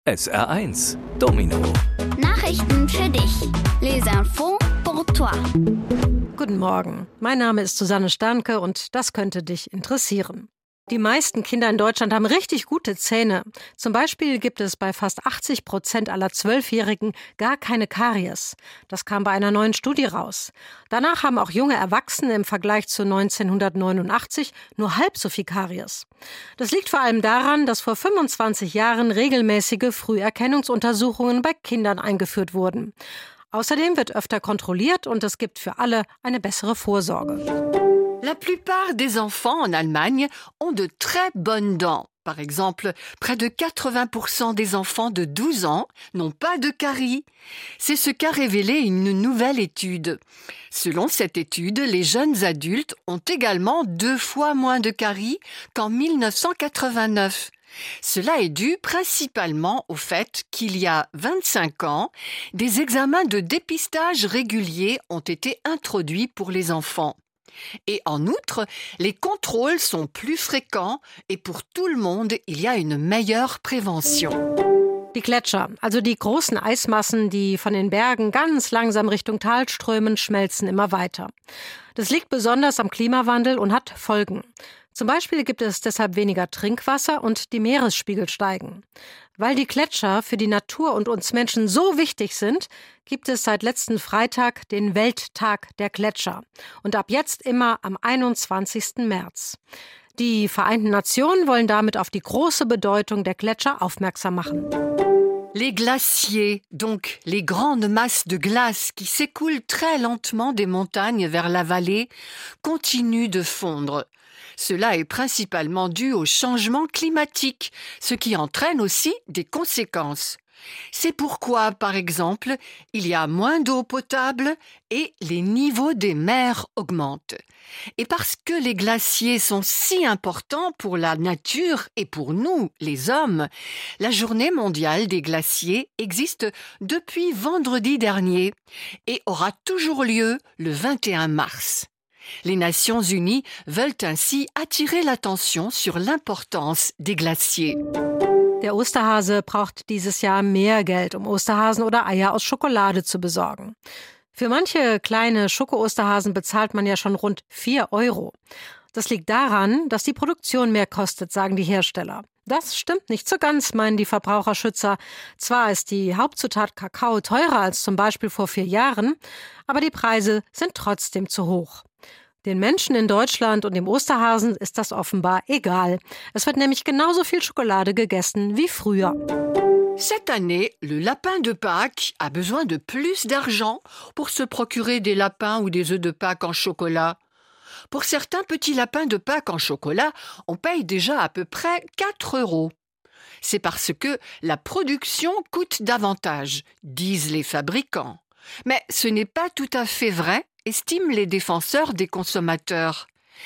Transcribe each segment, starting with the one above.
SR1 Domino. Nachrichten für dich. Les infos pour toi. Guten Morgen, mein Name ist Susanne Sternke und das könnte dich interessieren. Die meisten Kinder in Deutschland haben richtig gute Zähne. Zum Beispiel gibt es bei fast 80% aller 12-Jährigen gar keine Karies. Das kam bei einer neuen Studie raus. Danach haben auch junge Erwachsene im Vergleich zu 1989 nur halb so viel Karies. Das liegt vor allem daran, dass vor 25 Jahren regelmäßige Früherkennungsuntersuchungen bei Kindern eingeführt wurden. Außerdem wird öfter kontrolliert und es gibt für alle eine bessere Vorsorge. La plupart des enfants en Allemagne ont de très bonnes dents. Par exemple, près de 80% des enfants de 12 ans n'ont pas de caries. C'est ce qu'a révélé une nouvelle étude. Selon cette étude, les jeunes adultes ont également 2 fois moins de caries qu'en 1989. Cela est dû principalement au fait qu'il y a 25 ans, des examens de dépistage réguliers ont été introduits pour les enfants. Et en outre, les contrôles sont plus fréquents et pour tout le monde, il y a une meilleure prévention. Die Gletscher, also die großen Eismassen, die von den Bergen ganz langsam Richtung Tal strömen, schmelzen immer weiter. Das liegt besonders am Klimawandel und hat Folgen. Zum Beispiel gibt es deshalb weniger Trinkwasser und die Meeresspiegel steigen. Weil die Gletscher für die Natur und uns Menschen so wichtig sind, gibt es seit letzten Freitag den Welttag der Gletscher. Und ab jetzt immer am 21. März. Die Vereinten Nationen wollen damit auf die große Bedeutung der Gletscher aufmerksam machen. Les glaciers, donc les grandes masses de glace qui s'écoulent très lentement des montagnes vers la vallée, continuent de fondre. Cela est principalement dû au changement climatique, ce qui entraîne aussi des conséquences. C'est pourquoi, par exemple, il y a moins d'eau potable et les niveaux des mers augmentent. Et parce que les glaciers sont si importants pour la nature et pour nous, les hommes, la Journée mondiale des glaciers existe depuis vendredi dernier et aura toujours lieu le 21 mars. Les Nations Unies veulent ainsi attirer l'attention sur l'importance des glaciers. Der Osterhase braucht dieses Jahr mehr Geld, um Osterhasen oder Eier aus Schokolade zu besorgen. Für manche kleine Schoko-Osterhasen bezahlt man ja schon rund 4 €. Das liegt daran, dass die Produktion mehr kostet, sagen die Hersteller. Das stimmt nicht so ganz, meinen die Verbraucherschützer. Zwar ist die Hauptzutat Kakao teurer als zum Beispiel vor 4 Jahren, aber die Preise sind trotzdem zu hoch. Den Menschen in Deutschland und dem Osterhasen ist das offenbar egal. Es wird nämlich genauso viel Schokolade gegessen wie früher. Cette année, le lapin de Pâques a besoin de plus d'argent pour se procurer des lapins ou des œufs de Pâques en chocolat. Pour certains petits lapins de Pâques en chocolat, on paye déjà à peu près 4 €. C'est parce que la production coûte davantage, disent les fabricants. Mais ce n'est pas tout à fait vrai, estiment les défenseurs des consommateurs.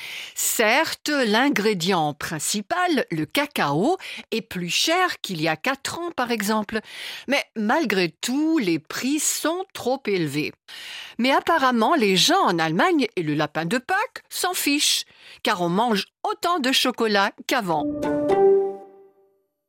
Certes, l'ingrédient principal, le cacao, est plus cher qu'il y a 4 ans par exemple, mais malgré tout, les prix sont trop élevés. Mais apparemment, les gens en Allemagne et le lapin de Pâques s'en fichent, car on mange autant de chocolat qu'avant.